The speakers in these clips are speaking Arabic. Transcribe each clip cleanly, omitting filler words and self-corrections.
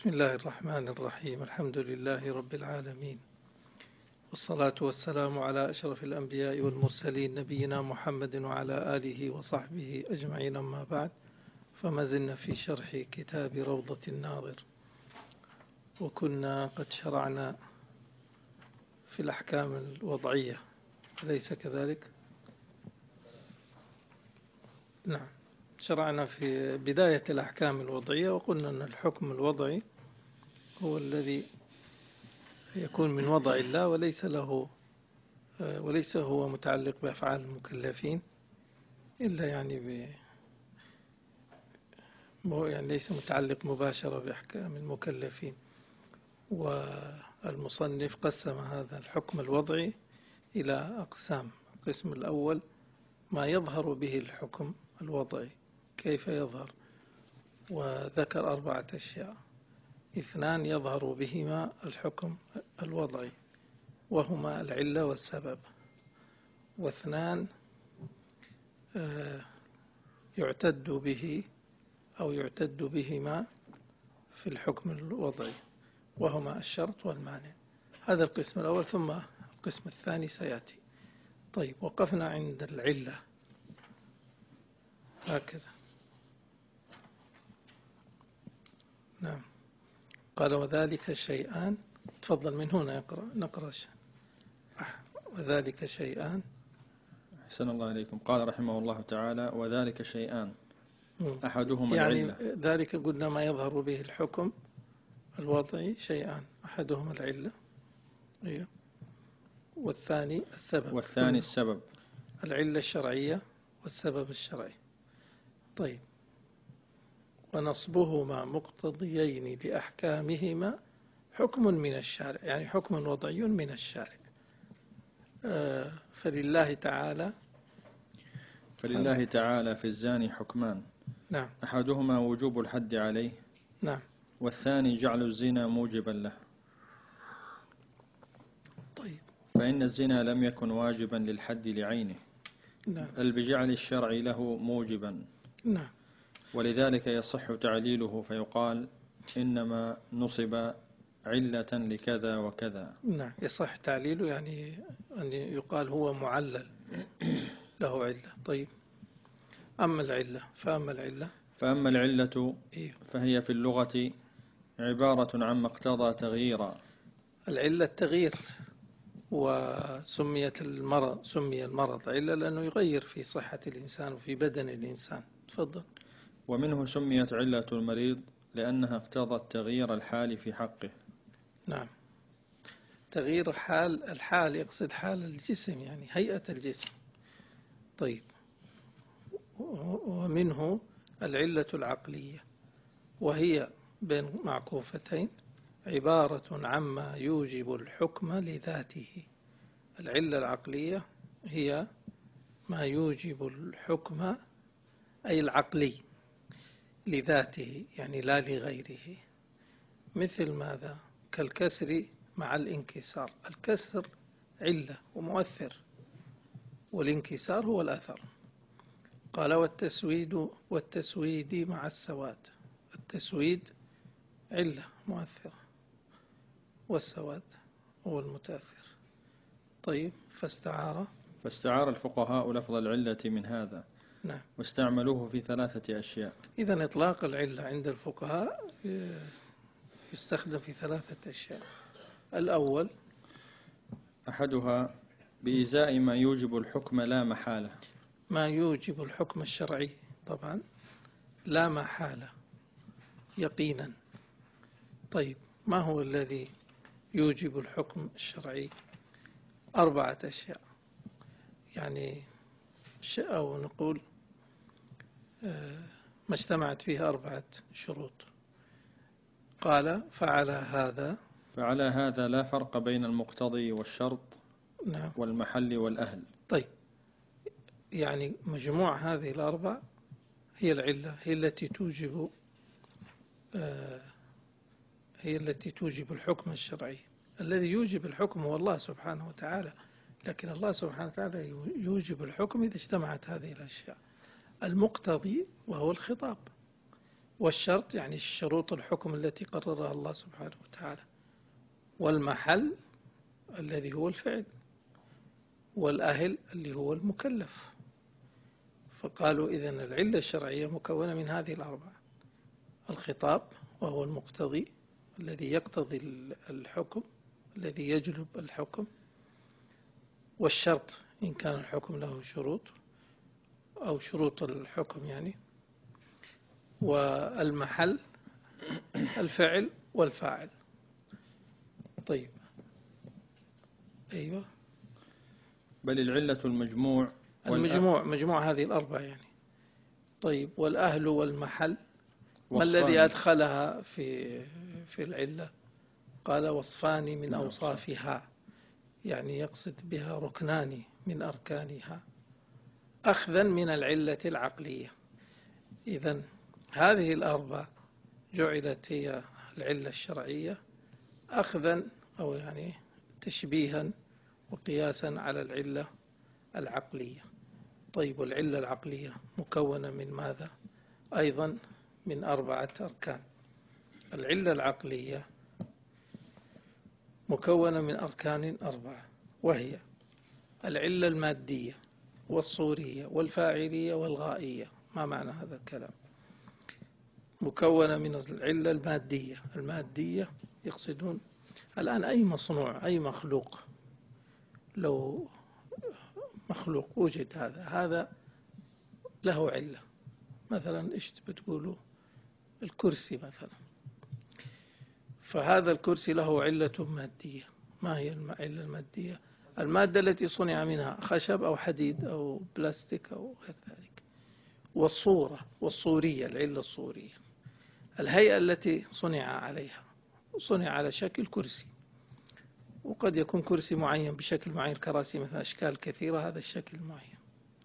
بسم الله الرحمن الرحيم. الحمد لله رب العالمين، والصلاة والسلام على أشرف الأنبياء والمرسلين نبينا محمد وعلى آله وصحبه أجمعين. أما بعد، فما زلنا في شرح كتاب روضة الناظر، وكنا قد شرعنا في الأحكام الوضعية، أليس كذلك؟ نعم، شرعنا في بداية الأحكام الوضعية، وقلنا أن الحكم الوضعي هو الذي يكون من وضع الله وليس هو متعلق بأفعال المكلفين، إلا يعني ليس متعلق مباشرة بأحكام المكلفين. والمصنف قسم هذا الحكم الوضعي إلى أقسام. القسم الأول ما يظهر به الحكم الوضعي، كيف يظهر، وذكر 4 أشياء: 2 يظهر بهما الحكم الوضعي وهما العلة والسبب، و2 يعتد به أو يعتد بهما في الحكم الوضعي وهما الشرط والمانع. هذا القسم الأول، ثم القسم الثاني سيأتي. طيب، وقفنا عند العلة هكذا. نعم، قال وذلك شيئان. تفضل، من هنا نقرأ. وذلك شيئان. أحسن الله إليكم. قال رحمه الله تعالى: وذلك شيئان أحدهما يعني العلة. ذلك قلنا ما يظهر به الحكم الوضعي شيئان، أحدهما العلة، والثاني السبب، العلة الشرعية والسبب الشرعي. طيب، ونصبهما مقتضيين لأحكامهما حكم من الشارع، يعني حكم وضعي من الشارع. فلله تعالى في الزاني حكمان. نعم. أحدهما وجوب الحد عليه. نعم. والثاني جعل الزنا موجبا له. طيب، فإن الزنا لم يكن واجبا للحد لعينه، نعم، بل بجعل الشرع له موجبا. نعم. ولذلك يصح تعليله فيقال إنما نصب علة لكذا وكذا. نعم، يصح تعليله، يعني أن يقال هو معلل له علة. طيب، أما العلة فهي في اللغة عبارة عما اقتضى تغييرا. العلة التغيير، وسمي المرض علة لأنه يغير في صحة الإنسان وفي بدن الإنسان. تفضل. ومنه سميت علة المريض لأنها اقتضت تغيير الحال في حقه. نعم، تغيير الحال يقصد حال الجسم، يعني هيئة الجسم. طيب، ومنه العلة العقلية، وهي بين معكوفتين عبارة عما يوجب الحكم لذاته. العلة العقلية هي ما يوجب الحكم، أي العقلي، لذاته، يعني لا لغيره. مثل ماذا؟ كالكسر مع الانكسار. الكسر علة ومؤثر، والانكسار هو الأثر. قال والتسويد مع السواد. التسويد علة مؤثرة، والسواد هو المتأثر. طيب، فاستعار الفقهاء لفظ العلة من هذا. نعم، واستعملوه في 3 أشياء. إذن إطلاق العلة عند الفقهاء يستخدم في 3 أشياء. الأول أحدها بإزاء ما يوجب الحكم لا محالة. ما يوجب الحكم الشرعي، طبعا لا محالة يقينا. طيب، ما هو الذي يوجب الحكم الشرعي؟ 4 أشياء، يعني أو نقول ما اجتمعت فيها 4 شروط. قال فعلى هذا لا فرق بين المقتضي والشرط. نعم. والمحل والأهل. طيب، يعني مجموع هذه ال4 هي العلة، هي التي توجب الحكم الشرعي. الذي يوجب الحكم هو الله سبحانه وتعالى، لكن الله سبحانه وتعالى يوجب الحكم إذا اجتمعت هذه الأشياء: المقتضي وهو الخطاب، والشرط يعني شروط الحكم التي قررها الله سبحانه وتعالى، والمحل الذي هو الفعل، والأهل اللي هو المكلف. فقالوا إذن العلة الشرعية مكونة من هذه الأربعة: الخطاب وهو المقتضي الذي يقتضي الحكم الذي يجلب الحكم، والشرط إن كان الحكم له شروط أو شروط الحكم يعني، والمحل الفعل والفاعل. طيب أيوة، بل العلة المجموع مجموع هذه الأربعة يعني. طيب والأهل والمحل ما وصفان. الذي أدخلها في العلة؟ قال وصفان من أوصافها، يعني يقصد بها ركنان من أركانها أخذا من العلة العقلية. إذن هذه الأربع جعلت هي العلة الشرعية أخذا أو يعني تشبيها وقياسا على العلة العقلية. طيب والعلة العقلية مكونة من ماذا؟ أيضا من 4 أركان. العلة العقلية مكونة من أركان 4، وهي العلة المادية والصورية والفاعلية والغائية. ما معنى هذا الكلام؟ مكونة من العلة المادية يقصدون الآن أي مصنوع، أي مخلوق، لو مخلوق وجد هذا له علة. مثلا إيش بتقولوا؟ الكرسي مثلا، فهذا الكرسي له علة مادية. ما هي العلة المادية؟ المادة التي صنع منها خشب أو حديد أو بلاستيك أو غير ذلك. والصورية العلة الصورية الهيئة التي صنع عليها، صنع على شكل كرسي، وقد يكون كرسي معين بشكل معين، كراسي مثل أشكال كثيرة هذا الشكل معين.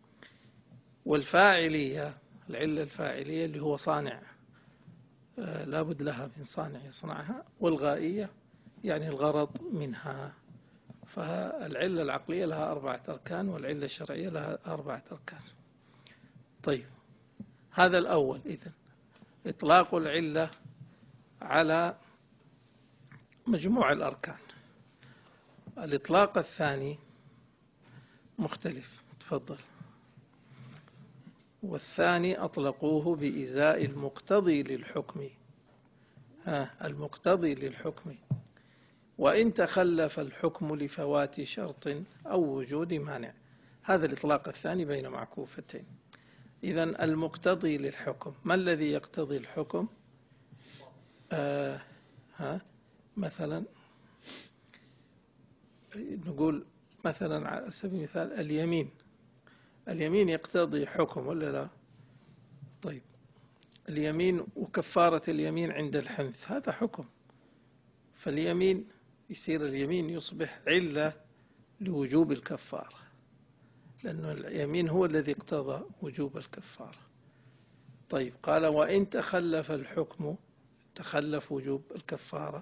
والفاعلية العلة الفاعلية اللي هو صانع، لابد لها من صانع يصنعها. والغائية يعني الغرض منها. فالعلة العقلية لها 4 أركان، والعلة الشرعية لها 4 أركان. طيب هذا الأول. إذن إطلاق العلة على مجموع الأركان. الإطلاق الثاني مختلف. تفضل. والثاني أطلقوه بإزاء المقتضي للحكم. المقتضي للحكم وإن تخلف الحكم لفوات شرط أو وجود مانع. هذا الإطلاق الثاني بين معكوفتين. إذن المقتضي للحكم، ما الذي يقتضي الحكم؟ مثلا نقول مثلا على سبيل المثال اليمين يقتضي حكم ولا لا؟ طيب اليمين وكفارة اليمين عند الحنث هذا حكم، فاليمين يصير اليمين يصبح علة لوجوب الكفارة، لأن اليمين هو الذي اقتضى وجوب الكفارة. طيب قال وإن تخلف الحكم، تخلف وجوب الكفارة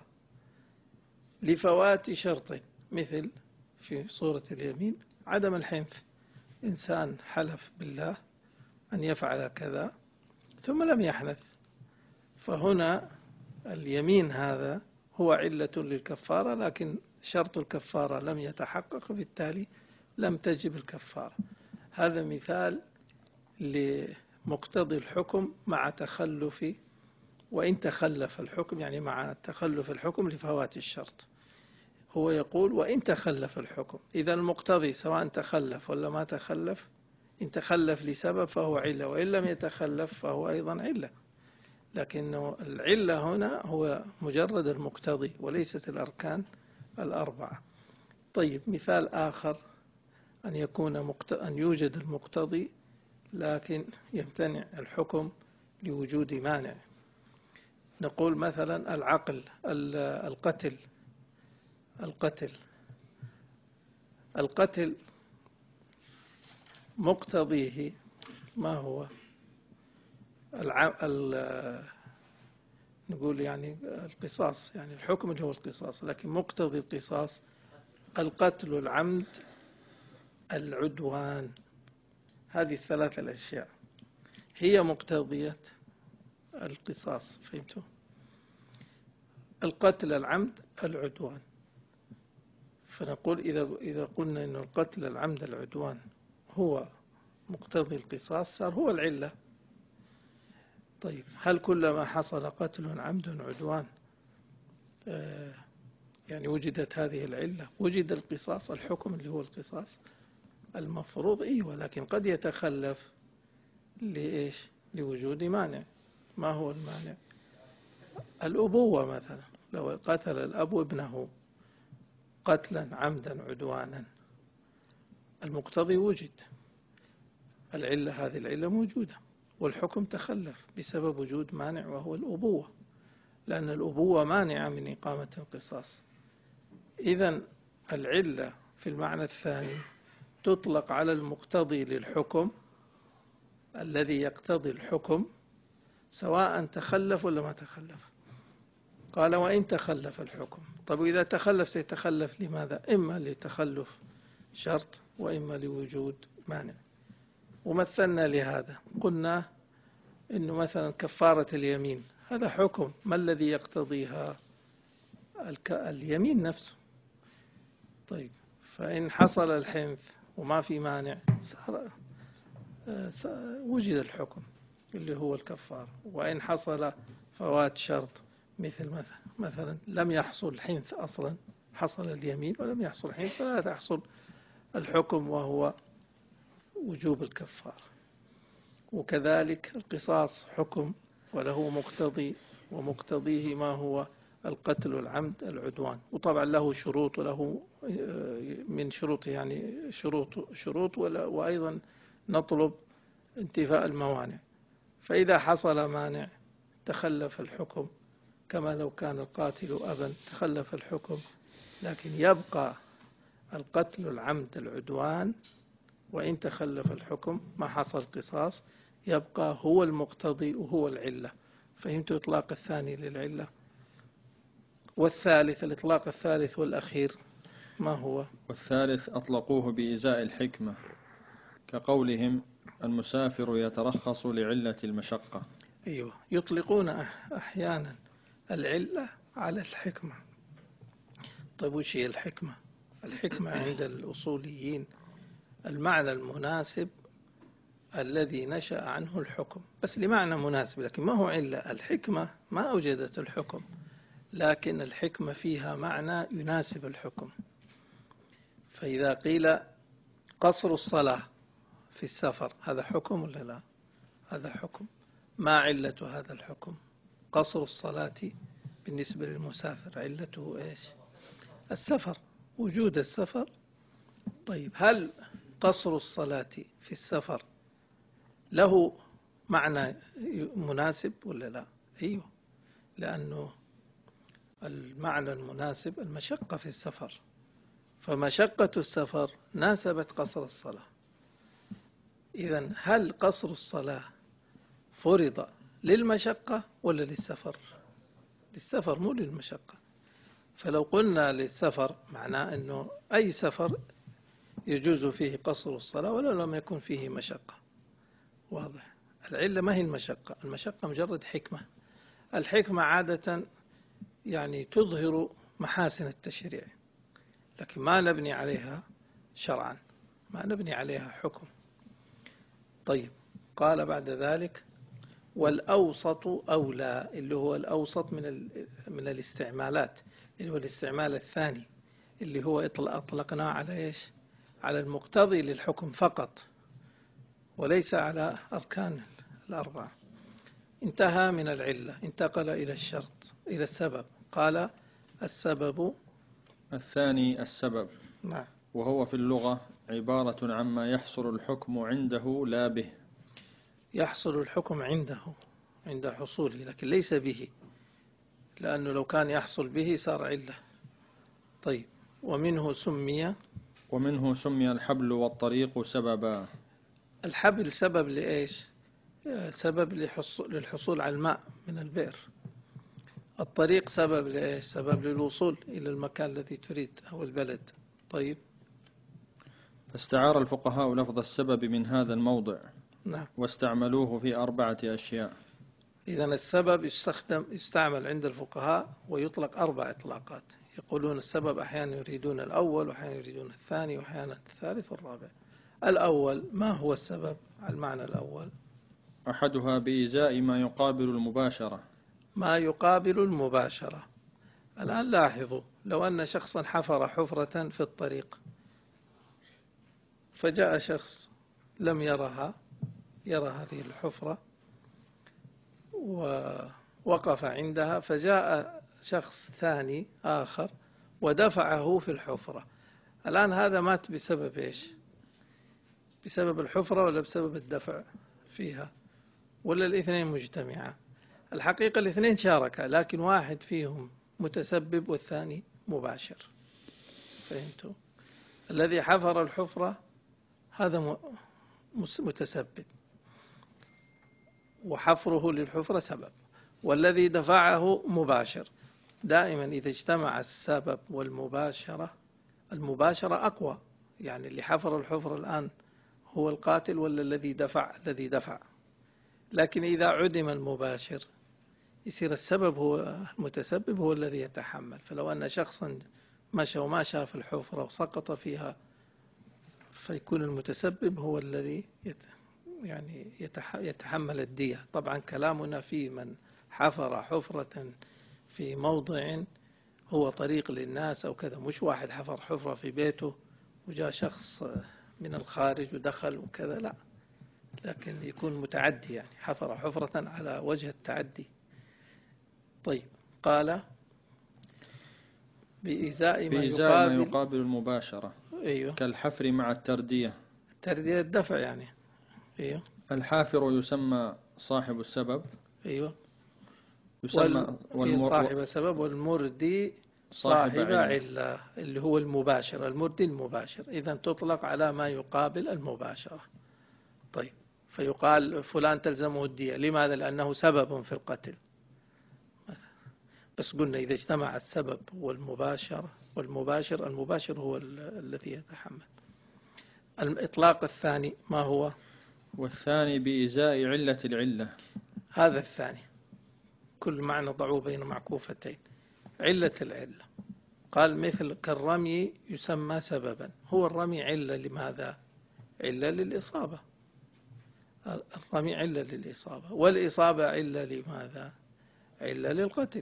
لفوات شرط، مثل في صورة اليمين عدم الحنث، إنسان حلف بالله أن يفعل كذا ثم لم يحنث، فهنا اليمين هذا هو علة للكفارة، لكن شرط الكفارة لم يتحقق، بالتالي لم تجب الكفارة. هذا مثال لمقتضي الحكم مع تخلف، وإن تخلف الحكم يعني مع تخلف الحكم لفوات الشرط. هو يقول وإن تخلف الحكم، إذا المقتضي سواء تخلف ولا ما تخلف، إن تخلف لسبب فهو علة، وإن لم يتخلف فهو أيضا علة، لكن العلة هنا هو مجرد المقتضي وليست الأركان 4. طيب مثال آخر أن يوجد المقتضي لكن يمتنع الحكم لوجود مانع. نقول مثلا القتل مقتضيه ما هو؟ نقول يعني القصاص، يعني الحكم اللي هو القصاص، لكن مقتضي القصاص القتل، العمد، العدوان. هذه 3 الأشياء هي مقتضية القصاص. فهمتوا؟ القتل العمد العدوان. فنقول إذا قلنا أن القتل العمد العدوان هو مقتضي القصاص صار هو العلة. طيب هل كلما حصل قتل عمد عدوان يعني وجدت هذه العلة وجد القصاص الحكم اللي هو القصاص المفروض؟ أيوة، لكن قد يتخلف لإيش؟ لوجود مانع. ما هو المانع؟ الأبوة مثلا، لو قتل الأب ابنه قتلا عمدا عدوانا المقتضي وجد، العلة هذه العلة موجودة، والحكم تخلف بسبب وجود مانع وهو الأبوة، لأن الأبوة مانعة من إقامة القصاص. إذن العلة في المعنى الثاني تطلق على المقتضي للحكم الذي يقتضي الحكم سواء تخلف ولا ما تخلف. قال وإن تخلف الحكم. طب إذا تخلف سيتخلف لماذا؟ إما لتخلف شرط وإما لوجود مانع. ومثلنا لهذا قلنا إنه مثلا كفارة اليمين هذا حكم، ما الذي يقتضيها؟ اليمين نفسه. طيب فإن حصل الحنث وما في مانع وجد الحكم اللي هو الكفار. وإن حصل فوات شرط مثلا لم يحصل الحنث أصلا، حصل اليمين ولم يحصل الحنث، فلا تحصل الحكم وهو وجوب الكفار. وكذلك القصاص حكم وله مقتضي، ومقتضيه ما هو القتل العمد العدوان، وطبعا له شروط، وله من شروط يعني شروط وأيضا نطلب انتفاء الموانع. فإذا حصل مانع تخلف الحكم، كما لو كان القاتل أبا تخلف الحكم، لكن يبقى القتل العمد العدوان وإن تخلف الحكم ما حصل قصاص، يبقى هو المقتضي وهو العلة. فهمت إطلاق الثاني للعلة؟ والثالث، الإطلاق الثالث والأخير ما هو؟ والثالث أطلقوه بإزاء الحكمة، كقولهم المسافر يترخص لعلة المشقة. أيوة، يطلقون أحيانا العلة على الحكمة. طيب وش هي الحكمة؟ الحكمة عند الأصوليين المعنى المناسب الذي نشأ عنه الحكم، بس لمعنى مناسب، لكن ما هو علة. الحكمة ما أوجدت الحكم، لكن الحكمة فيها معنى يناسب الحكم. فإذا قيل قصر الصلاة في السفر هذا حكم ولا لا؟ هذا حكم. ما علة هذا الحكم؟ قصر الصلاة بالنسبة للمسافر علته إيش؟ السفر، وجود السفر. طيب هل قصر الصلاة في السفر له معنى مناسب ولا لا؟ أيوه، لأنه المعنى المناسب المشقة في السفر، فمشقة السفر ناسبت قصر الصلاة. إذن هل قصر الصلاة فرض للمشقة ولا للسفر؟ للسفر مو للمشقة. فلو قلنا للسفر معناه أنه أي سفر يجوز فيه قصر الصلاة ولو لم يكن فيه مشقة. واضح؟ العلة ما هي المشقة، المشقة مجرد حكمة. الحكمة عادة يعني تظهر محاسن التشريع، لكن ما نبني عليها شرعا، ما نبني عليها حكم. طيب قال بعد ذلك والأوسط أولى، اللي هو الأوسط من الاستعمالات، اللي هو الاستعمال الثاني اللي هو أطلقناه على إيش؟ على المقتضي للحكم فقط وليس على أركان الأربعة. انتهى من العلة، انتقل إلى الشرط، إلى السبب. قال السبب الثاني السبب. نعم. وهو في اللغة عبارة عما يحصل الحكم عنده لا به. يحصل الحكم عنده عند حصوله، لكن ليس به، لأنه لو كان يحصل به صار علة. طيب ومنه سمي الحبل والطريق سببا. الحبل سبب لإيش؟ سبب للحصول على الماء من البئر. الطريق سبب لإيش؟ سبب للوصول إلى المكان الذي تريد أو البلد. طيب فاستعار الفقهاء لفظ السبب من هذا الموضع. نعم. واستعملوه في 4 أشياء. إذن السبب يستعمل عند الفقهاء ويطلق 4 إطلاقات. يقولون السبب أحيانا يريدون الأول، وأحيانا يريدون الثاني، وأحيانا الثالث والرابع. الأول، ما هو السبب؟ المعنى الأول أحدها بإزاء ما يقابل المباشرة. ما يقابل المباشرة. الآن لاحظوا، لو أن شخصا حفر حفرة في الطريق، فجاء شخص لم يرى هذه الحفرة ووقف عندها، فجاء شخص ثاني آخر ودفعه في الحفرة. الآن هذا مات بسبب إيش؟ بسبب الحفرة ولا بسبب الدفع فيها؟ ولا الاثنين مجتمعة؟ الحقيقة الاثنين شاركا، لكن واحد فيهم متسبب والثاني مباشر. فهمتوا؟ الذي حفر الحفرة هذا متسبب وحفره للحفرة سبب، والذي دفعه مباشر. دائما إذا اجتمع السبب والمباشرة، المباشرة أقوى. يعني اللي حفر الحفرة الآن هو القاتل ولا الذي دفع. لكن إذا عدم المباشر يصير السبب هو المتسبب، هو الذي يتحمل. فلو أن شخصا مشى وما شاف الحفرة وسقط فيها، فيكون المتسبب هو الذي يتحمل الدية. طبعا كلامنا في من حفر حفرة في موضع هو طريق للناس أو كذا، مش واحد حفر حفرة في بيته وجاء شخص من الخارج ودخل وكذا، لا، لكن يكون متعدي، يعني حفر حفرة على وجه التعدي. طيب، قال بإزاء ما يقابل المباشرة. أيوه. كالحفر مع التردية. التردية الدفع يعني. أيوه. الحافر يسمى صاحب السبب. أيوه. يسمى صاحب السبب، والمردي صاحب علة، اللي هو المباشر. المردي المباشر، إذن تطلق على ما يقابل المباشرة. طيب، فيقال فلان تلزمه الدية. لماذا؟ لأنه سبب في القتل. بس قلنا إذا اجتمع السبب والمباشر هو الذي يتحمل. الإطلاق الثاني ما هو؟ والثاني بإزاء علة العلة. هذا الثاني، كل معنى ضعوه بين معكوفتين. علة العلة، قال مثل كالرمي يسمى سببا. هو الرمي علة لماذا؟ علة للإصابة. الرمي علة للإصابة، والإصابة علة لماذا؟ علة للقتل.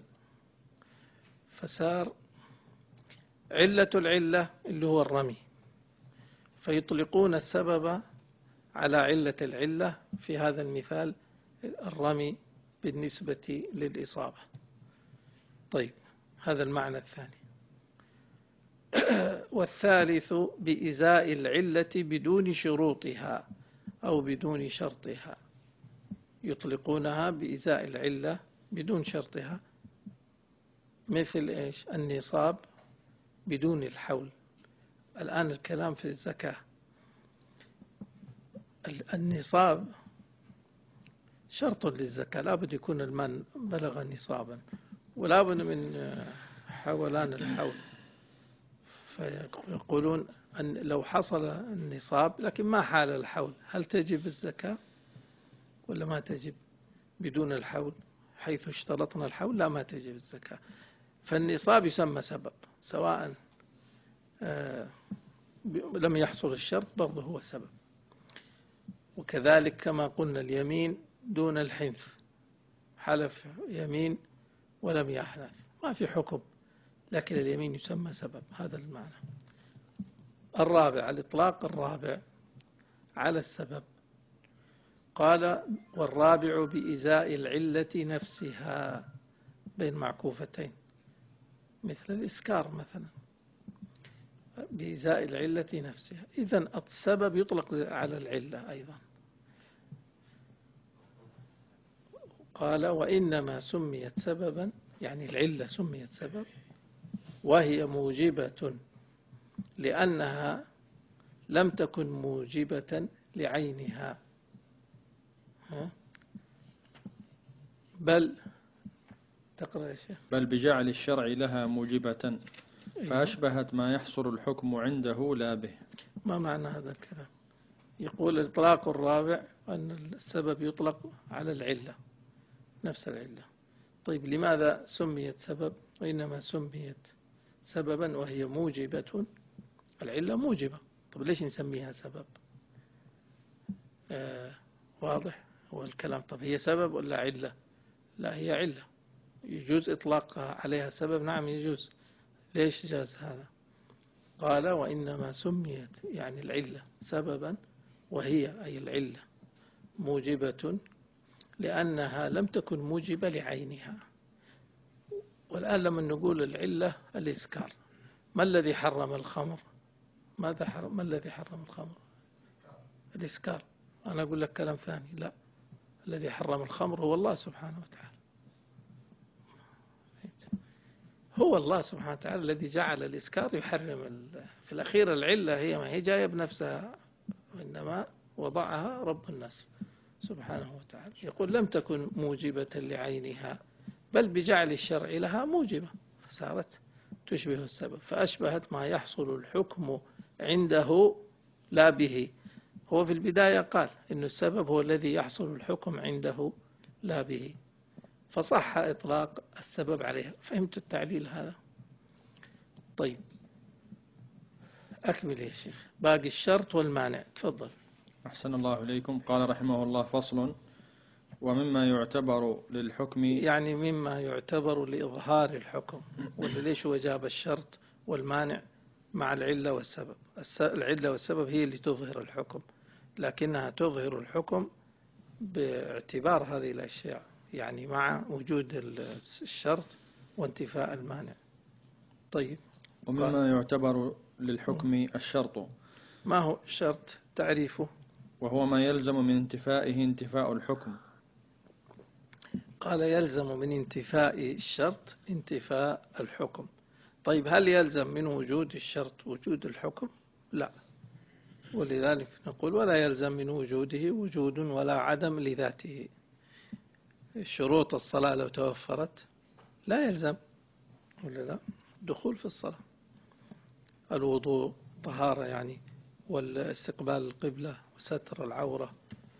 فصار علة العلة اللي هو الرمي، فيطلقون السبب على علة العلة. في هذا المثال الرمي بالنسبة للإصابة. طيب، هذا المعنى الثاني. والثالث بإزاء العلة بدون شروطها أو بدون شرطها. يطلقونها بإزاء العلة بدون شرطها، مثل إيش؟ النصاب بدون الحول. الآن الكلام في الزكاة. النصاب شرط للزكاة، لابد يكون المال بلغ نصابا، ولابد من حولان الحول. فيقولون أن لو حصل النصاب لكن ما حال الحول، هل تجب الزكاة ولا ما تجب؟ بدون الحول، حيث اشترطنا الحول، لا، ما تجب الزكاة. فالنصاب يسمى سبب، سواء لم يحصل الشرط برضه هو سبب. وكذلك كما قلنا اليمين دون الحنث، حلف يمين ولم يحنث، ما في حكم، لكن اليمين يسمى سبب. هذا المعنى. الرابع، الإطلاق الرابع على السبب، قال والرابع بإزاء العلة نفسها بين معكوفتين، مثل الإسكار مثلا، بإزاء العلة نفسها. إذن السبب يطلق على العلة أيضا. قال وإنما سميت سببا، يعني العلة سميت سبب، وهي موجبة لأنها لم تكن موجبة لعينها، بل تقرأ يا شيخ. بل بجعل الشرع لها موجبة، فأشبهت ما يحصل الحكم عنده لا به. ما معنى هذا الكلام؟ يقول الإطلاق الرابع أن السبب يطلق على العلة، نفس العلة. طيب لماذا سميت سبب وإنما سميت سببا وهي موجبة؟ العلة موجبة، طب ليش نسميها سبب؟ واضح هو الكلام. طب هي سبب ولا علة؟ لا هي علة، يجوز إطلاقها عليها سبب، نعم يجوز. ليش جاز هذا؟ قال وإنما سميت يعني العلة سببا وهي أي العلة موجبة لأنها لم تكن موجبة لعينها. والآن لما نقول العلة الإسكار، ما الذي حرم الخمر؟ ما الذي حرم الخمر؟ الإسكار. أنا أقول لك كلام ثاني، لا، الذي حرم الخمر هو الله سبحانه وتعالى. هو الله سبحانه وتعالى الذي جعل الإسكار يحرم. في الأخير العلة هي ما هي جاية بنفسها، وإنما وضعها رب الناس سبحانه وتعالى. يقول لم تكن موجبة لعينها بل بجعل الشرع لها موجبة، فصارت تشبه السبب، فأشبهت ما يحصل الحكم عنده لا به. هو في البداية قال إن السبب هو الذي يحصل الحكم عنده لا به، فصح إطلاق السبب عليها. فهمت التعليل هذا؟ طيب أكمل يا شيخ، باقي الشرط والمانع، تفضل. أحسن الله إليكم. قال رحمه الله: فصل: ومما يعتبر للحكم، يعني مما يعتبر لإظهار الحكم، ولا ليش هو جاب الشرط والمانع مع العلة والسبب؟ العلة والسبب هي اللي تظهر الحكم، لكنها تظهر الحكم باعتبار هذه الأشياء، يعني مع وجود الشرط وانتفاء المانع. طيب ومما يعتبر للحكم الشرط. ما هو الشرط؟ تعريفه. وهو ما يلزم من انتفائه انتفاء الحكم. قال يلزم من انتفاء الشرط انتفاء الحكم. طيب هل يلزم من وجود الشرط وجود الحكم؟ لا، ولذلك نقول ولا يلزم من وجوده وجود ولا عدم لذاته. شروط الصلاة لو توفرت لا يلزم، ولا لا، دخول في الصلاة، الوضوء، طهارة يعني، والاستقبال القبلة وستر العورة،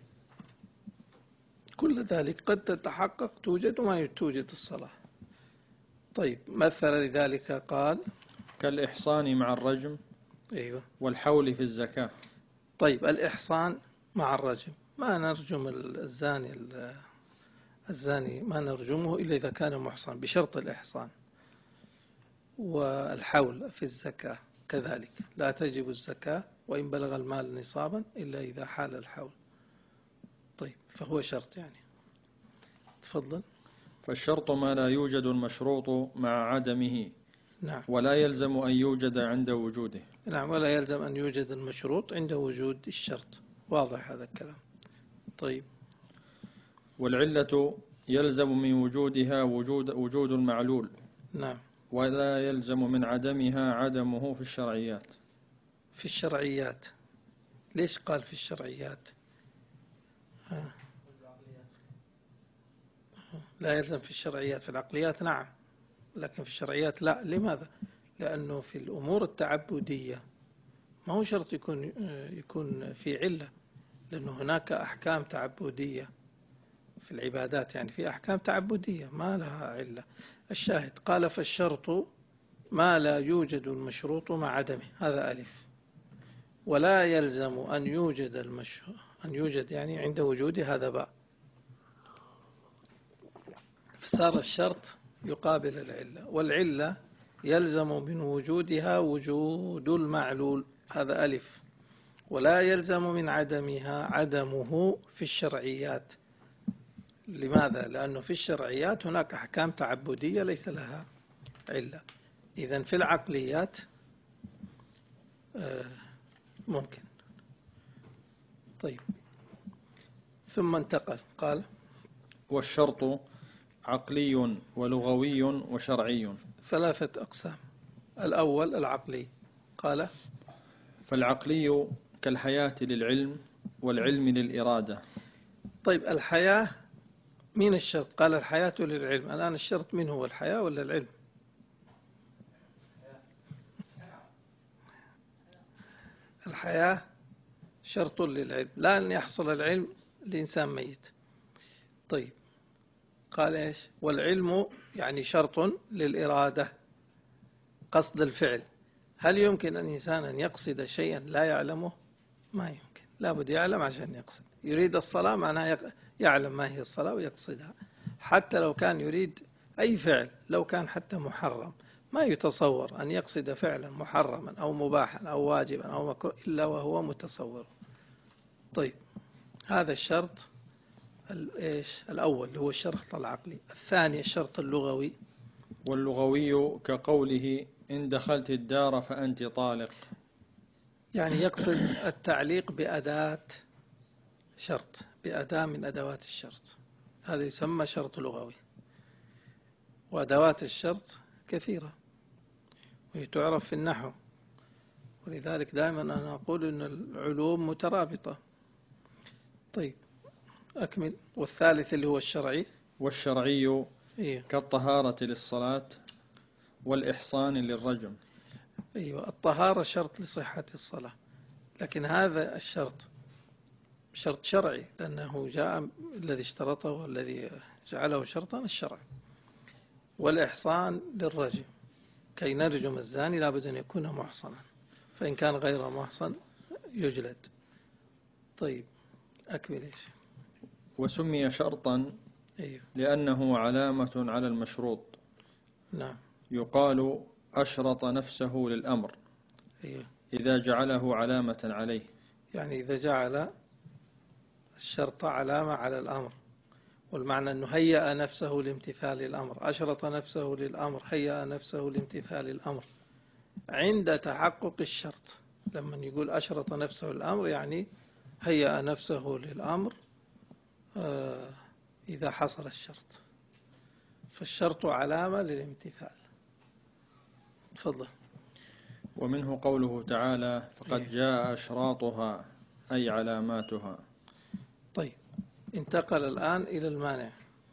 كل ذلك قد تتحقق توجد وما توجد الصلاة. طيب مثل لذلك قال كالإحصان مع الرجم. أيوة. والحول في الزكاة. طيب الإحصان مع الرجم، ما نرجم الزاني ما نرجمه إلا إذا كان محصن بشرط الإحصان. والحول في الزكاة كذلك، لا تجب الزكاة وإن بلغ المال نصابا إلا إذا حال الحول. طيب فهو شرط يعني. تفضل. فالشرط ما لا يوجد المشروط مع عدمه. نعم. ولا يلزم أن يوجد عند وجوده. نعم، ولا يلزم أن يوجد المشروط عند وجود الشرط. واضح هذا الكلام. طيب. والعلة يلزم من وجودها وجود المعلول. نعم. ولا يلزم من عدمها عدمه في الشرعيات. في الشرعيات، ليش قال في الشرعيات؟ لا يلزم في الشرعيات، في العقليات نعم، لكن في الشرعيات لا. لماذا؟ لأنه في الأمور التعبدية ما هو شرط يكون في علة، لأنه هناك أحكام تعبدية في العبادات، يعني في أحكام تعبدية ما لها علة. الشاهد قال فالشرط ما لا يوجد المشروط مع عدمه، هذا ألف. ولا يلزم أن يوجد يعني عند وجوده، هذا باء. فصار الشرط يقابل العلة، والعلة يلزم من وجودها وجود المعلول، هذا ألف. ولا يلزم من عدمها عدمه في الشرعيات. لماذا؟ لأنه في الشرعيات هناك أحكام تعبدية ليس لها علة. إذن في العقليات ممكن. طيب ثم انتقل قال والشرط عقلي ولغوي وشرعي. 3 أقسام. الأول العقلي، قال فالعقلي كالحياة للعلم والعلم للإرادة. طيب الحياة مين الشرط؟ قال الحياة للعلم. الآن الشرط من هو، الحياة ولا العلم؟ الحياة شرط للعلم، لا أن يحصل العلم لإنسان ميت. طيب قال إيش؟ والعلم يعني شرط للإرادة، قصد الفعل. هل يمكن أن إنسان أن يقصد شيئا لا يعلمه؟ ما يمكن، لابد يعلم عشان يقصد. يريد الصلاة معناه يعلم ما هي الصلاة ويقصدها. حتى لو كان يريد أي فعل، لو كان حتى محرم، ما يتصور أن يقصد فعلا محرما أو مباحا أو واجبا أو مكروه إلا وهو متصور. طيب، هذا الشرط الأول هو الشرط العقلي. الثاني الشرط اللغوي. واللغوي كقوله إن دخلت الدار فأنت طالق، يعني يقصد التعليق بأداة شرط، بأداة من أدوات الشرط، هذا يسمى شرط لغوي. وأدوات الشرط كثيرة وتعرف في النحو، ولذلك دائما أنا أقول أن العلوم مترابطة. طيب أكمل. والثالث اللي هو الشرعي. والشرعي كالطهارة للصلاة والإحصان للرجم. أيوة، الطهارة شرط لصحة الصلاة، لكن هذا الشرط شرط شرعي، لأنه جاء الذي اشترطه والذي جعله شرطا الشرع. والإحصان للرجم، كي نرجم الزاني لابد أن يكون محصنا، فإن كان غير محصن يجلد. طيب أكمل إيش. وسمي شرطا لأنه علامة على المشروط. نعم. يقال أشرط نفسه للأمر إذا جعله علامة عليه، يعني إذا جعل الشرط علامة على الأمر، والمعنى أنه هيأ نفسه لامتثال الأمر. أشرط نفسه للأمر، هيأ نفسه لامتثال الأمر عند تحقق الشرط. لما يقول أشرط نفسه للأمر يعني هيأ نفسه للأمر إذا حصل الشرط، فالشرط علامة للامتثال. تفضل. ومنه قوله تعالى فقد جاء أشراطها أي علاماتها. طيب، انتقل الآن إلى المانع.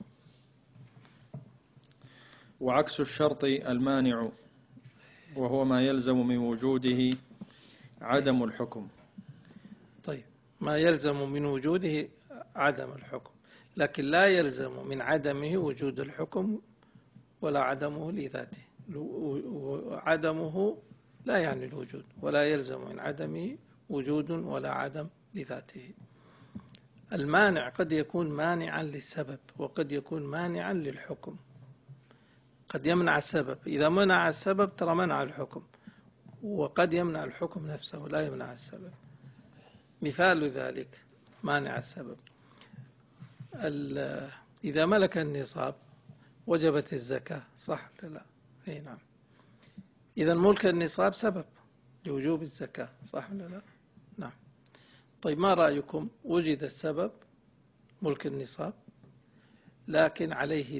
وعكس الشرط المانع، وهو ما يلزم من وجوده عدم الحكم. طيب، ما يلزم من وجوده عدم الحكم، لكن لا يلزم من عدمه وجود الحكم ولا عدمه لذاته. عدمه لا يعني الوجود، ولا يلزم من عدمه وجود ولا عدم لذاته. المانع قد يكون مانعا للسبب، وقد يكون مانعا للحكم. قد يمنع السبب، إذا منع السبب ترى منع الحكم، وقد يمنع الحكم نفسه لا يمنع السبب. مثال ذلك مانع السبب، إذا ملك النصاب وجبت الزكاة، صح ولا لا؟ أي نعم. إذا ملك النصاب سبب لوجوب الزكاة، صح ولا لا؟ نعم. طيب، ما رأيكم؟ وجد السبب ملك النصاب، لكن عليه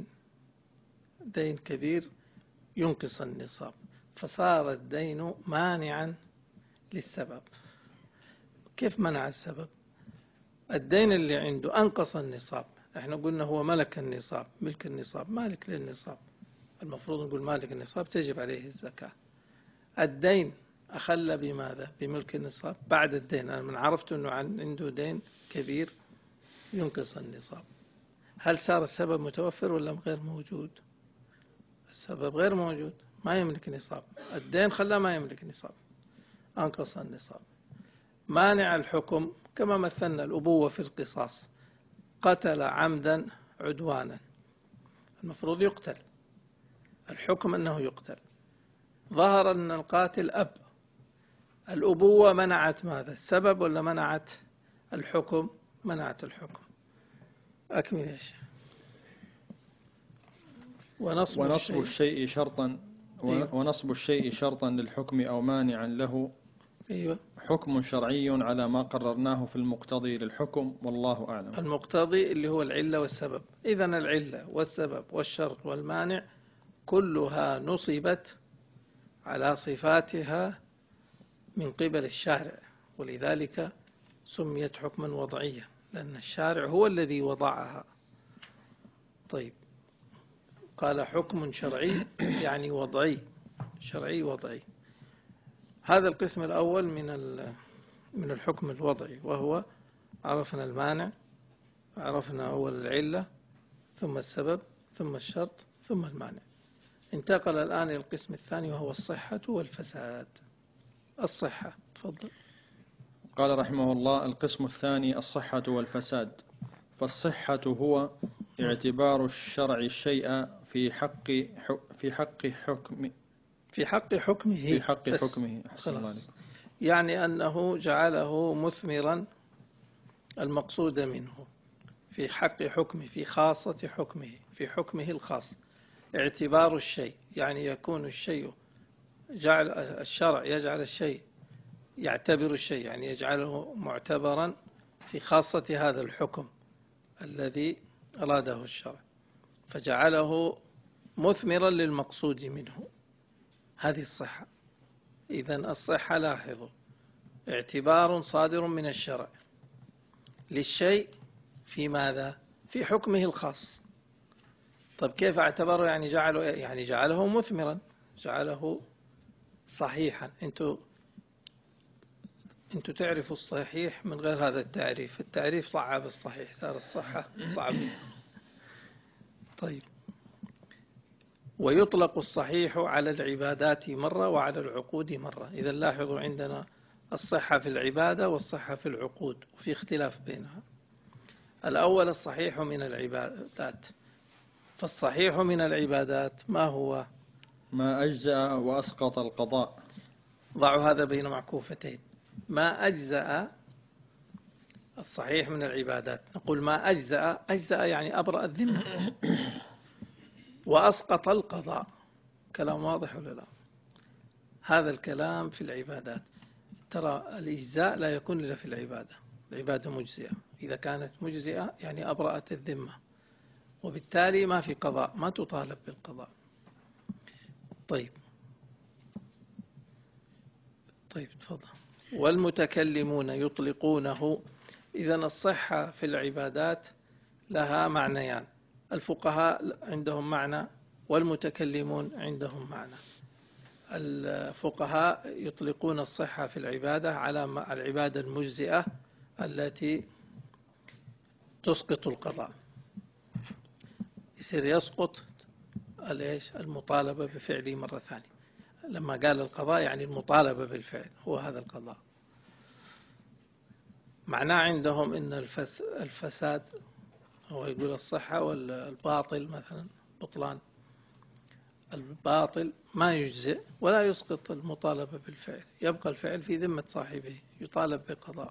دين كبير ينقص النصاب، فصار الدين مانعا للسبب. كيف منع السبب؟ الدين اللي عنده أنقص النصاب. احنا قلنا هو ملك النصاب، ملك النصاب، مالك للنصاب، المفروض نقول مالك النصاب تجب عليه الزكاة. الدين أخل بماذا؟ بملك النصاب. بعد الدين أنا من عرفت أنه عنده دين كبير ينقص النصاب، هل صار السبب متوفر ولا غير موجود؟ السبب غير موجود، ما يملك نصاب، الدين خلاه ما يملك نصاب، أنقص النصاب. مانع الحكم كما مثلنا الأبوة في القصاص، قتل عمدا عدوانا، المفروض يقتل، الحكم أنه يقتل. ظهر أن القاتل أب، الأبوة منعت ماذا؟ السبب ولا منعت الحكم؟ منعت الحكم. أكمل يا شيخ. ونصب الشيء شرطا ونصب الشيء شرطا للحكم أو مانعا له حكم شرعي على ما قررناه في المقتضي للحكم، والله أعلم. المقتضي اللي هو العلة والسبب. إذن العلة والسبب والشرط والمانع كلها نصبت على صفاتها من قبل الشارع، ولذلك سميت حكما وضعيا، لأن الشارع هو الذي وضعها. طيب، قال حكم شرعي يعني وضعي، شرعي وضعي. هذا القسم الأول من الحكم الوضعي، وهو عرفنا المانع، عرفنا أول العلة، ثم السبب ثم الشرط ثم المانع. انتقل الآن إلى القسم الثاني وهو الصحة والفساد. الصحة، تفضل. قال رحمه الله: القسم الثاني الصحة والفساد. فالصحة هو اعتبار الشرع الشيء في حق حكمه. أحسن الله عليكم. يعني أنه جعله مثمرا المقصود منه في حق حكمه، في خاصة حكمه، في حكمه الخاص. اعتبار الشيء يعني يكون الشيء الشرع يجعل الشيء، يعتبر الشيء يعني يجعله معتبرا في خاصة هذا الحكم الذي أراده الشرع، فجعله مثمرا للمقصود منه. هذه الصحة. إذن الصحة، لاحظوا، اعتبار صادر من الشرع للشيء في ماذا؟ في حكمه الخاص. طب كيف اعتبره؟ يعني جعله مثمرا، جعله صحيحا. انتوا تعرفوا الصحيح من غير هذا التعريف. التعريف صعب الصحيح، صار الصحة صعبة. طيب، ويطلق الصحيح على العبادات مرة وعلى العقود مرة. إذا لاحظوا عندنا الصحة في العبادة والصحة في العقود، وفي اختلاف بينها. الأول الصحيح من العبادات. فالصحيح من العبادات ما هو؟ ما أجزأ وأسقط القضاء. ضعوا هذا بين معكوفتين. ما أجزأ، الصحيح من العبادات. نقول ما أجزأ يعني أبرأ الذمة. وأسقط القضاء. كلام واضح ولا لا؟ هذا الكلام في العبادات. ترى الإجزاء لا يكون إلا في العبادة. العبادة مجزئة، إذا كانت مجزئة يعني أبرأت الذمة، وبالتالي ما في قضاء، ما تطالب بالقضاء. طيب تفضل. والمتكلمون يطلقونه. إذن الصحة في العبادات لها معنيان. الفقهاء عندهم معنى والمتكلمون عندهم معنى. الفقهاء يطلقون الصحة في العبادة على العبادة المجزئة التي تسقط القضاء. يصير يسقط المطالبة بفعله مرة ثانية. لما قال القضاء يعني المطالبة بالفعل، هو هذا القضاء. معناه عندهم إن الفساد، هو يقول الصحة والباطل مثلا، بطلان الباطل ما يجزئ ولا يسقط المطالبة بالفعل، يبقى الفعل في ذمة صاحبه، يطالب بقضاء.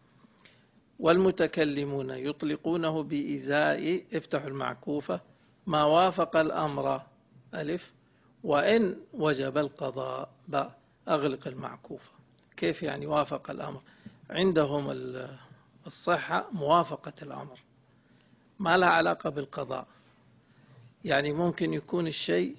والمتكلمون يطلقونه بإزاء، افتحوا المعكوفة، ما وافق الأمر ألف، وإن وجب القضاء باء، أغلق المعكوفة. كيف يعني وافق الأمر؟ عندهم الصحة موافقة الأمر، ما لها علاقة بالقضاء. يعني ممكن يكون الشيء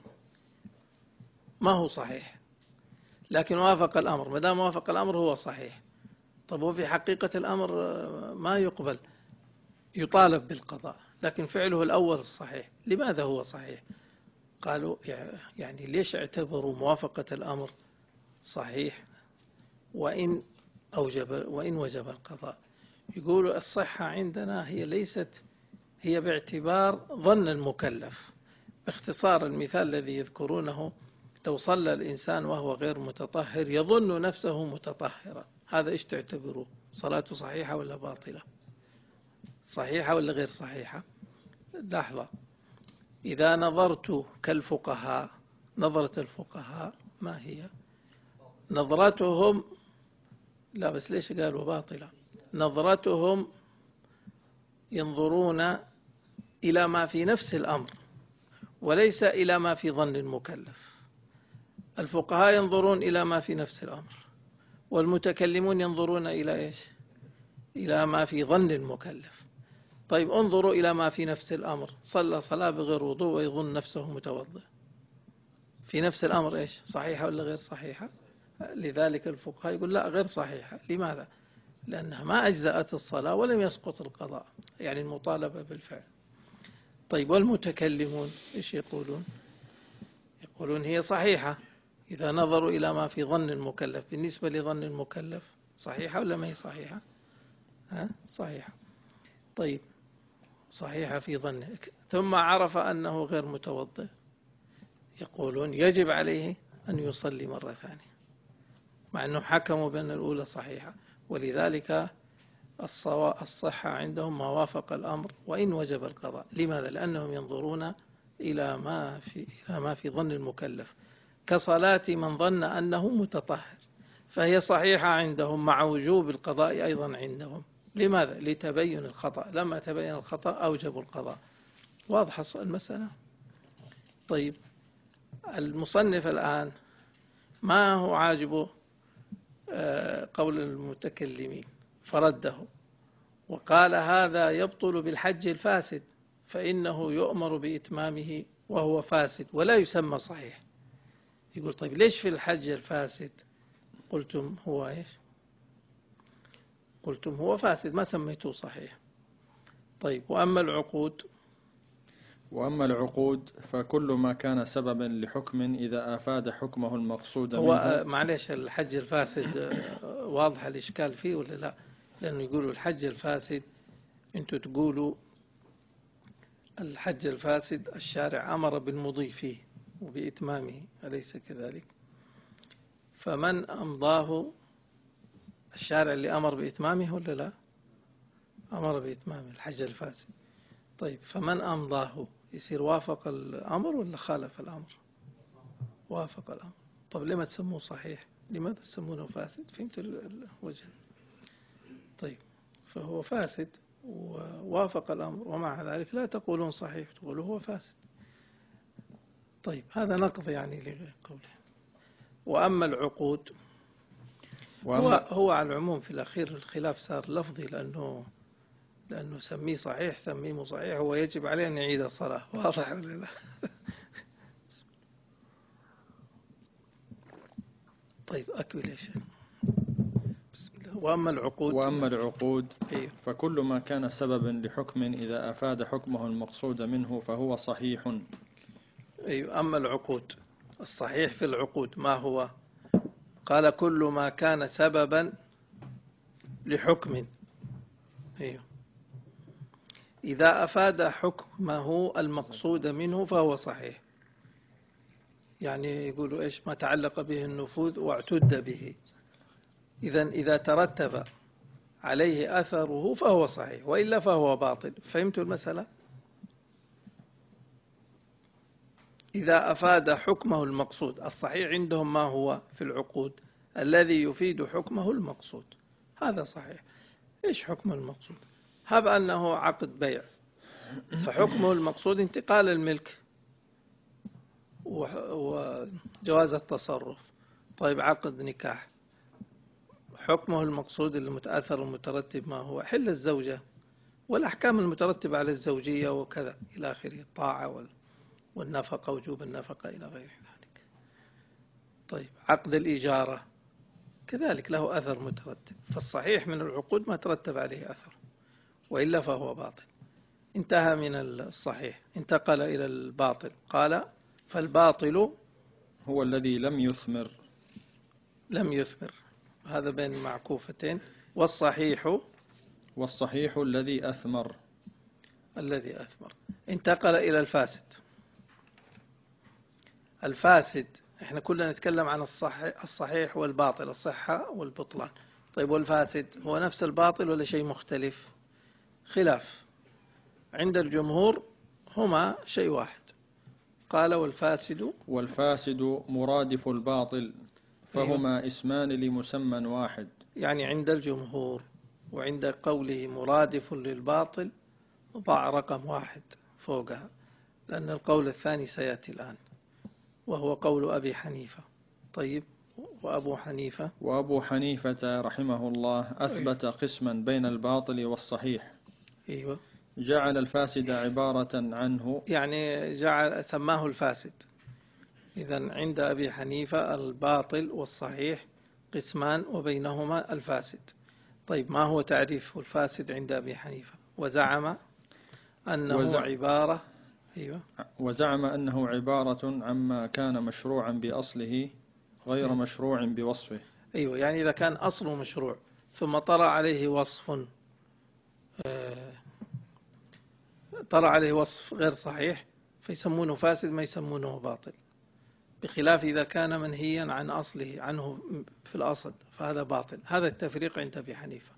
ما هو صحيح لكن وافق الأمر، ما دام وافق الأمر هو صحيح. طب هو في حقيقة الأمر ما يقبل، يطالب بالقضاء، لكن فعله الأول الصحيح. لماذا هو صحيح؟ قالوا يعني ليش اعتبروا موافقة الأمر صحيح وإن وجب القضاء؟ يقولوا الصحة عندنا هي ليست، هي باعتبار ظن المكلف. باختصار المثال الذي يذكرونه، لو صلى الإنسان وهو غير متطهر يظن نفسه متطهرا، هذا إيش تعتبره؟ صلاته صحيحة ولا باطلة؟ صحيحة ولا غير صحيحة؟ لحظة، إذا نظرت كالفقهاء، نظرة الفقهاء ما هي؟ نظرتهم، لا بس ليش قالوا باطلة؟ نظرتهم ينظرون إلى ما في نفس الأمر وليس إلى ما في ظن المكلف. الفقهاء ينظرون إلى ما في نفس الأمر، والمتكلمون ينظرون إلى إيش؟ إلى ما في ظن المكلف. طيب انظروا إلى ما في نفس الأمر، صلى صلاة بغير وضوء ويظن نفسه متوضئ، في نفس الأمر إيش؟ صحيحة ولا غير صحيحة؟ لذلك الفقهاء يقول لا، غير صحيحة. لماذا؟ لأنها ما أجزأت الصلاة ولم يسقط القضاء، يعني المطالبة بالفعل. طيب والمتكلمون إيش يقولون؟ يقولون هي صحيحة إذا نظروا إلى ما في ظن المكلف. بالنسبة لظن المكلف صحيحة ولا ما هي صحيحة؟ صحيحة. طيب صحيحة في ظنه، ثم عرف أنه غير متوضئ، يقولون يجب عليه أن يصلي مرة ثانية، مع أنه حكموا بأن الأولى صحيحة. ولذلك الصحة عندهم ما وافق الأمر وإن وجب القضاء. لماذا؟ لأنهم ينظرون إلى ما في ظن المكلف، كصلاة من ظن أنه متطهر، فهي صحيحة عندهم مع وجوب القضاء أيضا عندهم. لماذا؟ لتبين الخطأ، لما تبين الخطأ أوجبوا القضاء. واضح المسألة؟ طيب، المصنف الآن ما هو عاجبه قول المتكلمين فرده، وقال هذا يبطل بالحج الفاسد، فإنه يؤمر بإتمامه وهو فاسد ولا يسمى صحيح. يقول طيب ليش في الحج الفاسد قلتم هو إيش؟ قلتم هو فاسد ما سميته صحيح. طيب، وأما العقود فكل ما كان سببا لحكم إذا أفاد حكمه المقصود منه. هو معلش الحج الفاسد واضح الإشكال فيه ولا لا؟ لأنه يقولوا الحج الفاسد، أنتوا تقولوا الحج الفاسد الشارع أمر بالمضي فيه وبإتمامه، أليس كذلك؟ فمن أمضاه الشارع اللي أمر بإتمامه ولا لا؟ أمر بإتمامه الحج الفاسد. طيب، فمن أمضاه يصير وافق الأمر ولا خالف الأمر؟ وافق الأمر. طب لما تسموه صحيح؟ لماذا تسمونه فاسد؟ فهمت الوجه؟ طيب، فهو فاسد ووافق الأمر، ومع ذلك لا تقولون صحيح، تقولوا هو فاسد. طيب، هذا نقض يعني لغير قوله. وأما العقود هو على العموم في الأخير الخلاف صار لفظي، لأنه سميه صحيح سميه مو صحيح، هو يجب عليه أن يعيد الصلاة. واضح ولا لا؟ طيب، أكمل يا شيخ. بسم الله. وأما العقود فكل ما كان سببا لحكم إذا أفاد حكمه المقصود منه فهو صحيح. أيوة، أما العقود الصحيح في العقود ما هو؟ قال كل ما كان سببا لحكم، أيوة، إذا أفاد حكمه المقصود منه فهو صحيح. يعني يقولوا إيش؟ ما تعلق به النفوذ واعتد به، إذا ترتب عليه أثره فهو صحيح، وإلا فهو باطل. فهمتوا المسألة؟ إذا أفاد حكمه المقصود. الصحيح عندهم ما هو في العقود؟ الذي يفيد حكمه المقصود، هذا صحيح. إيش حكمه المقصود؟ هب أنه عقد بيع، فحكمه المقصود انتقال الملك وجواز التصرف. طيب، عقد نكاح، حكمه المقصود المتأثر المترتب ما هو؟ حل الزوجة والأحكام المترتبة على الزوجية وكذا إلى آخره، الطاعة والنفقة، وجوب النفقة إلى غير ذلك. طيب، عقد الإجارة كذلك له أثر مترتب، فالصحيح من العقود ما ترتب عليه أثر، وإلا فهو باطل. انتهى من الصحيح، انتقل إلى الباطل. قال فالباطل هو الذي لم يثمر، هذا بين معكوفتين. والصحيح الذي أثمر. انتقل إلى الفاسد. احنا كلنا نتكلم عن الصحيح والباطل، الصحة والبطلان. طيب، والفاسد هو نفس الباطل ولا شيء مختلف؟ خلاف عند الجمهور، هما شيء واحد. قال والفاسد مرادف الباطل، فهما اسمان لمسمى واحد. يعني عند الجمهور وعند قوله مرادف للباطل ضع رقم واحد فوقها، لأن القول الثاني سيأتي الآن، وهو قول أبي حنيفة. طيب، وأبو حنيفة رحمه الله أثبت قسما بين الباطل والصحيح. أيوة، جعل الفاسد عبارة عنه، يعني سماه الفاسد. إذن عند أبي حنيفة الباطل والصحيح قسمان وبينهما الفاسد. طيب، ما هو تعريف الفاسد عند أبي حنيفة؟ وزعم أنه عبارة أيوة، وزعم أنه عبارة عما كان مشروعا بأصله غير مشروع بوصفه. أيوة، يعني إذا كان أصله مشروع ثم طرأ عليه وصف طرأ عليه وصف غير صحيح فيسمونه فاسد ما يسمونه باطل، بخلاف إذا كان منهيا عن أصله عنه في الأصل فهذا باطل. هذا التفريق عند أبي حنيفة.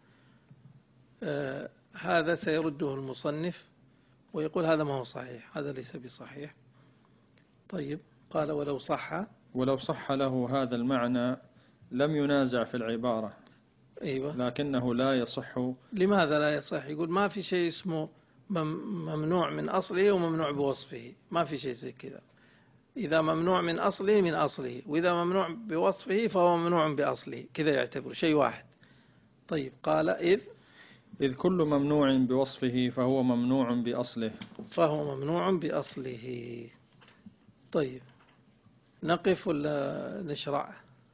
هذا سيرده المصنف ويقول هذا ما هو صحيح، هذا ليس بصحيح. طيب قال ولو صح له هذا المعنى لم ينازع في العبارة. أيوة. لكنه لا يصح. لماذا لا يصح؟ يقول ما في شيء اسمه ممنوع من أصله وممنوع بوصفه، ما في شيء زي كذا. إذا ممنوع من أصله من أصله، وإذا ممنوع بوصفه فهو ممنوع بأصله، كذا يعتبر شيء واحد. طيب قال إذ كل ممنوع بوصفه فهو ممنوع بأصله. طيب نقف ولا نشرع؟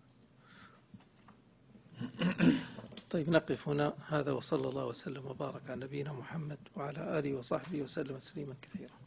طيب نقف هنا. هذا وصلى الله وسلم وبارك على نبينا محمد وعلى آله وصحبه وسلم تسليما كثيرا.